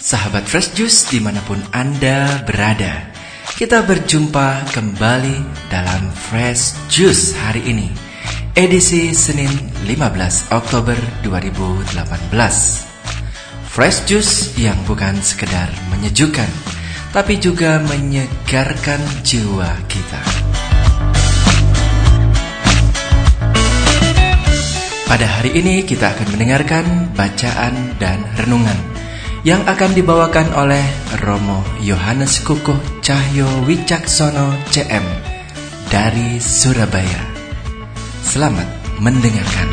Sahabat Fresh Juice dimanapun Anda berada, kita berjumpa kembali dalam Fresh Juice hari ini, edisi Senin 15 Oktober 2018. Fresh Juice yang bukan sekedar menyejukkan, tapi juga menyegarkan jiwa kita. Pada hari ini kita akan mendengarkan bacaan dan renungan yang akan dibawakan oleh Romo Yohanes Kukuh Cahyo Wicaksono CM dari Surabaya. Selamat mendengarkan.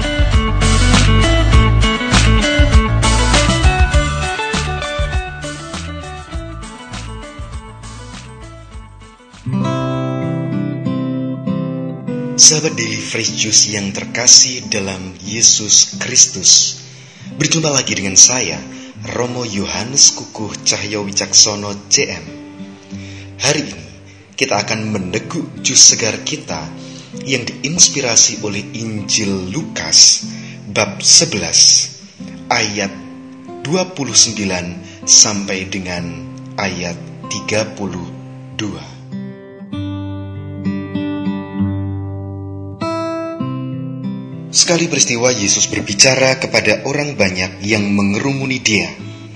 Sahabat Daily Fresh Juice yang terkasih dalam Yesus Kristus, berjumpa lagi dengan saya, Romo Yohanes Kukuh Cahyo Wicaksono CM. Hari ini kita akan meneguk jus segar kita yang diinspirasi oleh Injil Lukas bab 11 ayat 29 sampai dengan ayat 32. Sekali peristiwa Yesus berbicara kepada orang banyak yang mengerumuni dia.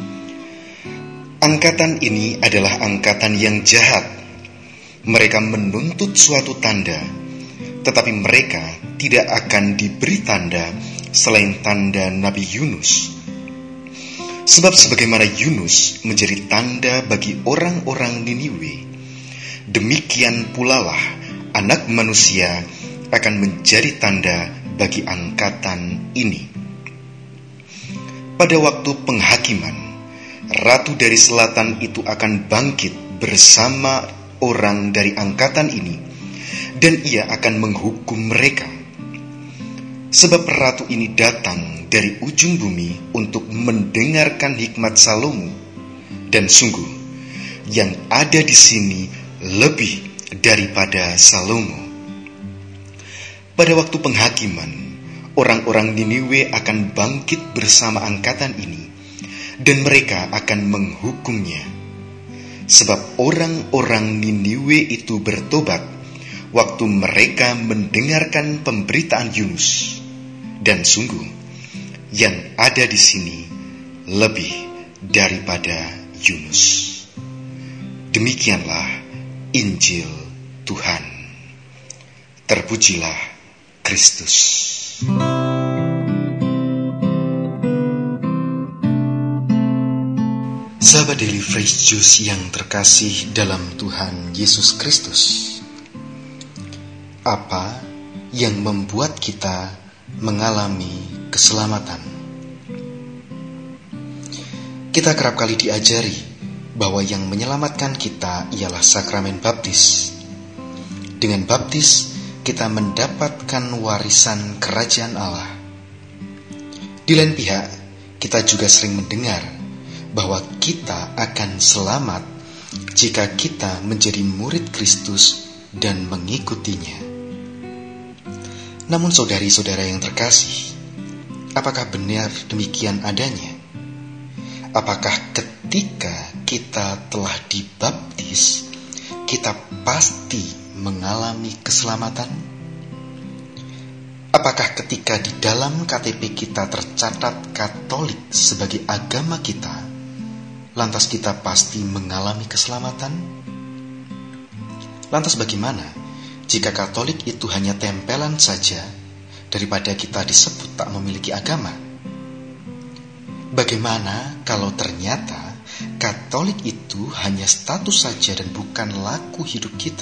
Angkatan ini adalah angkatan yang jahat. Mereka menuntut suatu tanda, tetapi mereka tidak akan diberi tanda selain tanda Nabi Yunus. Sebab sebagaimana Yunus menjadi tanda bagi orang-orang Niniwe, demikian pulalah Anak Manusia akan menjadi tanda bagi angkatan ini. Pada waktu penghakiman, ratu dari selatan itu akan bangkit bersama orang dari angkatan ini, dan ia akan menghukum mereka. Sebab ratu ini datang dari ujung bumi untuk mendengarkan hikmat Salomo, dan sungguh yang ada di sini lebih daripada Salomo. Pada waktu penghakiman, orang-orang Niniwe akan bangkit bersama angkatan ini, dan mereka akan menghukumnya. Sebab orang-orang Niniwe itu bertobat waktu mereka mendengarkan pemberitaan Yunus, dan sungguh yang ada di sini lebih daripada Yunus. Demikianlah Injil Tuhan. Terpujilah Kristus. Sahabat Daily Fresh Juice yang terkasih dalam Tuhan Yesus Kristus, apa yang membuat kita mengalami keselamatan? Kita kerap kali diajari bahwa yang menyelamatkan kita ialah sakramen baptis. Dengan baptis, kita mendapatkan warisan kerajaan Allah. Di lain pihak, kita juga sering mendengar bahwa kita akan selamat jika kita menjadi murid Kristus dan mengikutinya. Namun saudari-saudara yang terkasih, apakah benar demikian adanya? Apakah ketika kita telah dibaptis, kita pasti mengalami keselamatan? Apakah ketika di dalam KTP kita tercatat Katolik sebagai agama kita, lantas kita pasti mengalami keselamatan? Lantas bagaimana jika Katolik itu hanya tempelan saja daripada kita disebut tak memiliki agama? Bagaimana kalau ternyata Katolik itu hanya status saja dan bukan laku hidup kita?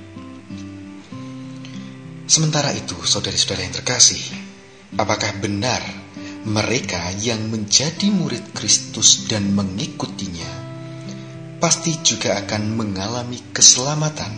Sementara itu, saudari-saudara yang terkasih, apakah benar mereka yang menjadi murid Kristus dan mengikutinya pasti juga akan mengalami keselamatan?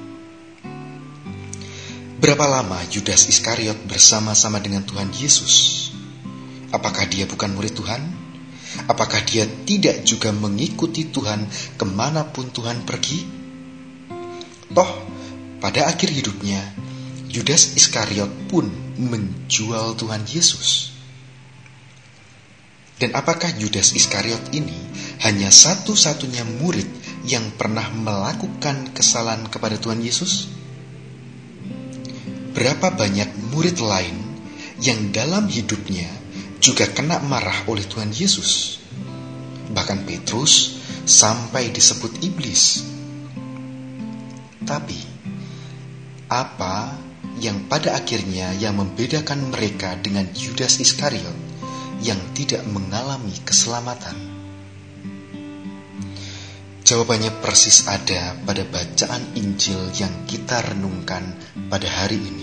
Berapa lama Yudas Iskariot bersama-sama dengan Tuhan Yesus? Apakah dia bukan murid Tuhan? Apakah dia tidak juga mengikuti Tuhan kemanapun Tuhan pergi? Toh, pada akhir hidupnya, Yudas Iskariot pun menjual Tuhan Yesus. Dan apakah Yudas Iskariot ini hanya satu-satunya murid yang pernah melakukan kesalahan kepada Tuhan Yesus? Berapa banyak murid lain yang dalam hidupnya juga kena marah oleh Tuhan Yesus? Bahkan Petrus sampai disebut iblis. Tapi apa yang pada akhirnya yang membedakan mereka dengan Yudas Iskariot yang tidak mengalami keselamatan? Jawabannya persis ada pada bacaan Injil yang kita renungkan pada hari ini.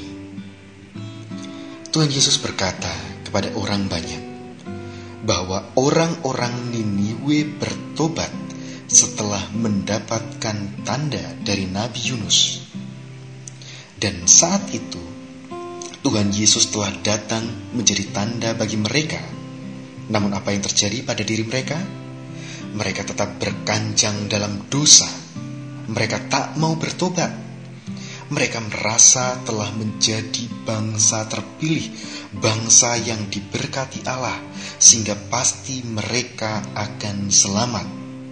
Tuhan Yesus berkata kepada orang banyak bahwa orang-orang Niniwe bertobat setelah mendapatkan tanda dari Nabi Yunus. Dan saat itu Tuhan Yesus telah datang menjadi tanda bagi mereka. Namun apa yang terjadi pada diri mereka? Mereka tetap berkanjang dalam dosa. Mereka tak mau bertobat. Mereka merasa telah menjadi bangsa terpilih, bangsa yang diberkati Allah, sehingga pasti mereka akan selamat.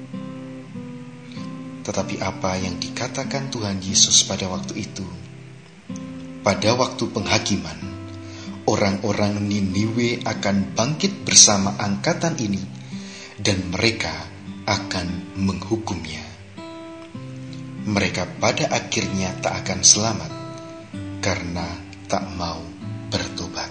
Tetapi apa yang dikatakan Tuhan Yesus pada waktu itu? Pada waktu penghakiman, orang-orang Niniwe akan bangkit bersama angkatan ini, dan mereka akan menghukumnya. Mereka pada akhirnya tak akan selamat karena tak mau bertobat.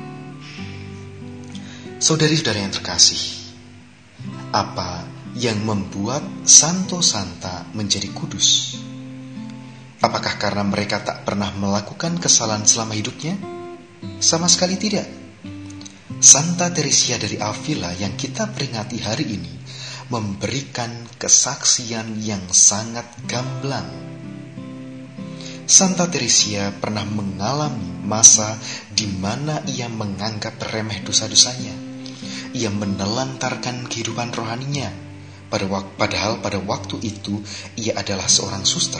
Saudari-saudari yang terkasih, apa yang membuat Santo Santa menjadi kudus? Apakah karena mereka tak pernah melakukan kesalahan selama hidupnya? Sama sekali tidak. Santa Teresia dari Avila yang kita peringati hari ini memberikan kesaksian yang sangat gamblang. Santa Teresia pernah mengalami masa di mana ia menganggap remeh dosa-dosanya. Ia menelantarkan kehidupan rohaninya, padahal pada waktu itu ia adalah seorang suster.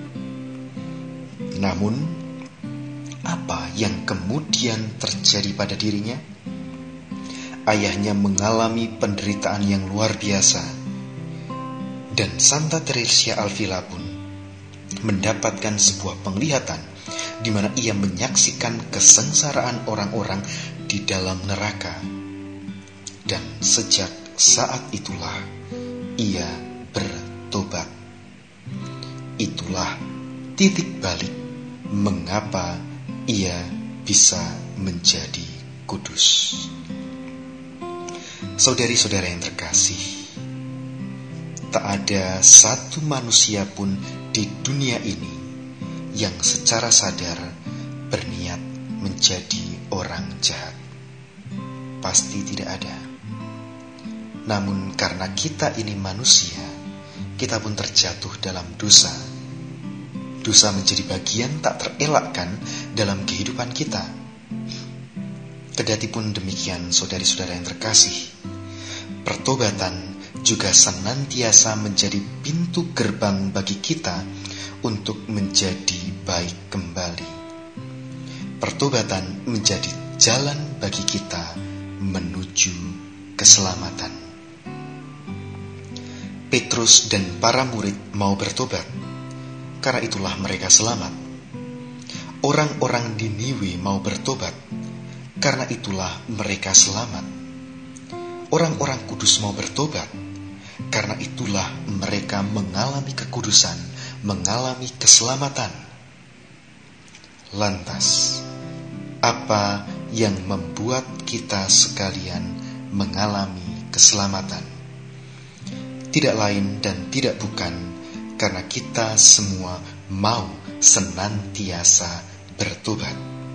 Namun, apa yang kemudian terjadi pada dirinya? Ayahnya mengalami penderitaan yang luar biasa, dan Santa Teresia Avila pun mendapatkan sebuah penglihatan di mana ia menyaksikan kesengsaraan orang-orang di dalam neraka. Dan sejak saat itulah ia bertobat. Itulah titik balik mengapa ia bisa menjadi kudus. Saudari-saudara yang terkasih, tak ada satu manusia pun di dunia ini yang secara sadar berniat menjadi orang jahat. Pasti tidak ada. Namun karena kita ini manusia, kita pun terjatuh dalam dosa. Dosa menjadi bagian tak terelakkan dalam kehidupan kita. Kedatipun demikian, saudari-saudara yang terkasih, pertobatan juga senantiasa menjadi pintu gerbang bagi kita untuk menjadi baik kembali. Pertobatan menjadi jalan bagi kita menuju keselamatan. Petrus dan para murid mau bertobat. Karena itulah mereka selamat. Orang-orang di Niniwe mau bertobat. Karena itulah mereka selamat. Orang-orang kudus mau bertobat. Karena itulah mereka mengalami kekudusan, mengalami keselamatan. Lantas, apa yang membuat kita sekalian mengalami keselamatan? Tidak lain dan tidak bukan karena kita semua mau senantiasa bertobat.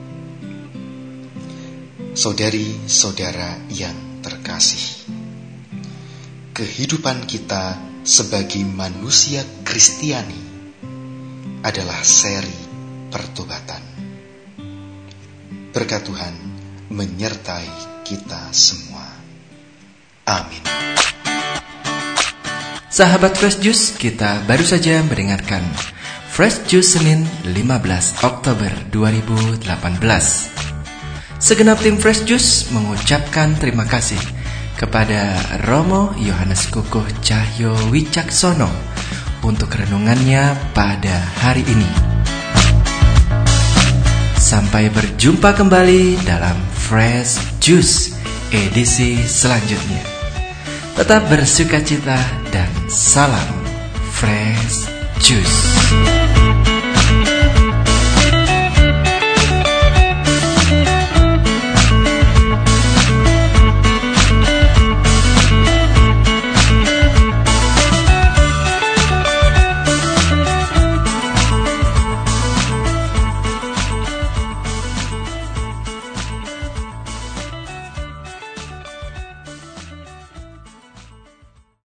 Saudari-saudara yang terkasih, kehidupan kita sebagai manusia Kristiani adalah seri pertobatan. Berkat Tuhan menyertai kita semua. Amin. Sahabat Fresh Juice, kita baru saja mendengarkan Fresh Juice Senin 15 Oktober 2018. Segenap tim Fresh Juice mengucapkan terima kasih kepada Romo Yohanes Kukuh Cahyo Wicaksono untuk renungannya pada hari ini. Sampai berjumpa kembali dalam Fresh Juice edisi selanjutnya. Tetap bersukacita dan salam Fresh Juice.